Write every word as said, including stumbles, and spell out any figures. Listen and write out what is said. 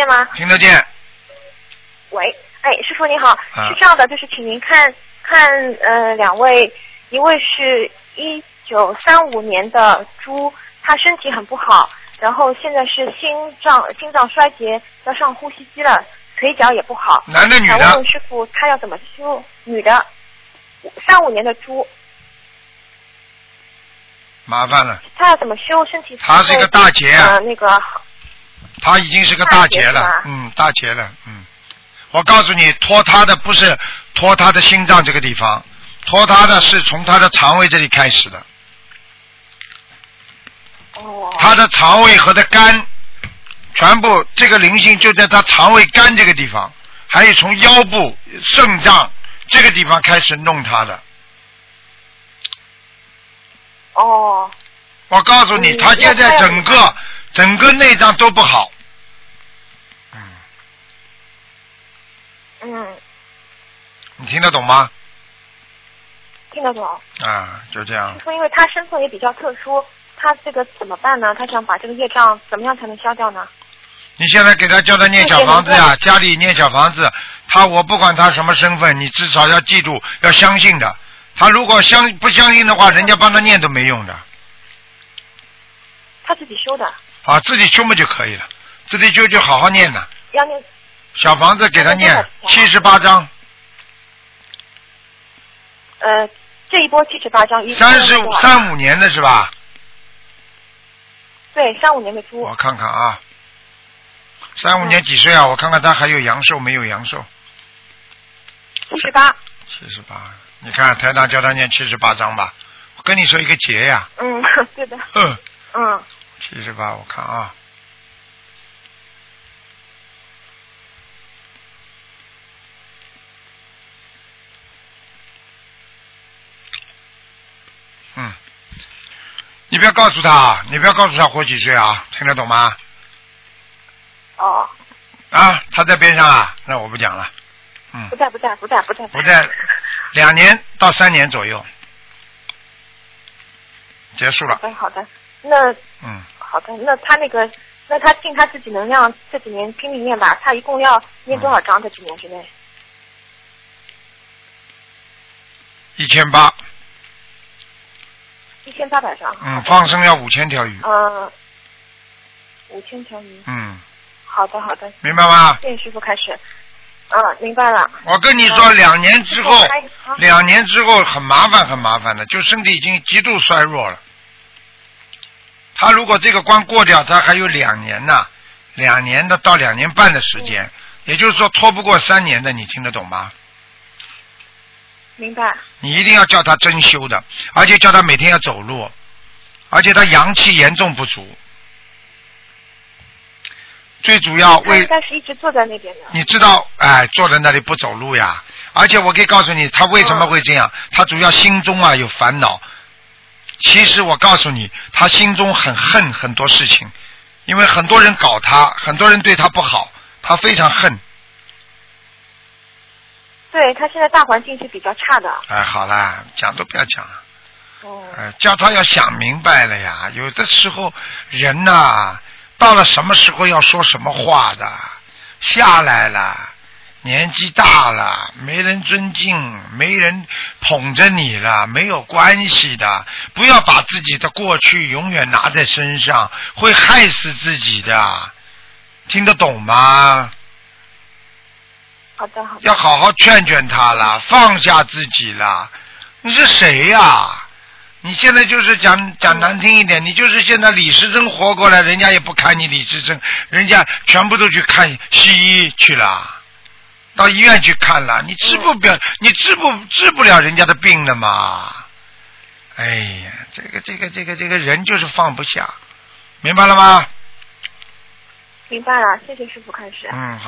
见吗？ 听得见。 喂，哎，师傅你好， 啊、 是这样的，就是请您看看呃两位，一位是一九三五年的猪，他身体很不好，然后现在是心脏心脏衰竭，要上呼吸机了，腿脚也不好。 男的女的？ 想问问师傅，他要怎么修？女的，三五年的猪。 麻烦了。 他要怎么修身体？ 他是个大劫啊。 呃，那个。 他已经是个大劫了，嗯，大劫了，嗯。我告诉你，拖他的不是拖他的心脏这个地方，拖他的是从他的肠胃这里开始的。 哦。 他的肠胃和的肝，全部这个灵性就在他肠胃肝这个地方，还有从腰部、肾脏这个地方开始弄他的。 哦。 我告诉你，他现在整个整个内脏都不好。 嗯。 你听得懂吗？ 听得懂。 啊，就这样。 师傅，因为他身份也比较特殊，他这个怎么办呢？他想把这个业障怎么样才能消掉呢？ 你现在给他叫他念小房子呀，家里念小房子。他我不管他什么身份，你至少要记住，要相信的。他如果相不相信的话，人家帮他念都没用的。 他自己修的。 啊，自己修嘛就可以了，自己修就好好念了。 要念。 小房子给他念七十八章。 呃，这一波七十八章。 三十五三五年的是吧？ 对，三五年的猪。 我看看啊，三五年几岁啊？我看看他还有阳寿没有阳寿？ 七十八。 七十八，你看台长叫他念七十八章吧。我跟你说一个节呀。 嗯，对的。 嗯。 嗯。 七十八，我看啊。嗯，你不要告诉他，你不要告诉他活几岁啊，听得懂吗？ 哦。 啊，他在边上啊，那我不讲了。嗯。 不在，不在，不在，不在。 不在，两年到三年左右，结束了。 好的，好的，那嗯。 好的，那他那个，那他尽他自己能量，这几年拼命念吧。他一共要念多少章？这几年之内？ 一千八。 一千八百张。 嗯，放生要五千条鱼。 嗯，五千条鱼。 嗯。 好的，好的。 明白吗？ 谢谢师傅开始。嗯，明白了。 我跟你说，两年之后，两年之后很麻烦，很麻烦的，就身体已经极度衰弱了。他如果这个关过掉，他还有两年呢，两年的到两年半的时间，嗯、也就是说拖不过三年的，你听得懂吗？ 明白。 你一定要叫他真修的，而且叫他每天要走路，而且他阳气严重不足。最主要为应该是一直坐在那边的。 你知道，哎，坐在那里不走路呀。而且我可以告诉你，他为什么会这样？嗯、他主要心中啊有烦恼。其实我告诉你，他心中很恨很多事情，因为很多人搞他，很多人对他不好，他非常恨。 对，他现在大环境是比较差的。 哎，好啦，讲都不要讲了。 哦、 嗯。呃，叫他要想明白了呀。有的时候人呐、啊，到了什么时候要说什么话的，下来了。年纪大了，没人尊敬，没人捧着你了，没有关系的。不要把自己的过去永远拿在身上，会害死自己的。听得懂吗？ 好的，好的。 要好好劝劝他了，放下自己了。你是谁呀、啊？你现在就是讲讲难听一点，你就是现在李时珍活过来，人家也不看你李时珍，人家全部都去看西医去了。到医院去看了，你治不了，你治不治不了人家的病的嘛？哎呀，这个这个这个这个人就是放不下，明白了吗？ 明白了，谢谢师傅开始。 嗯，好。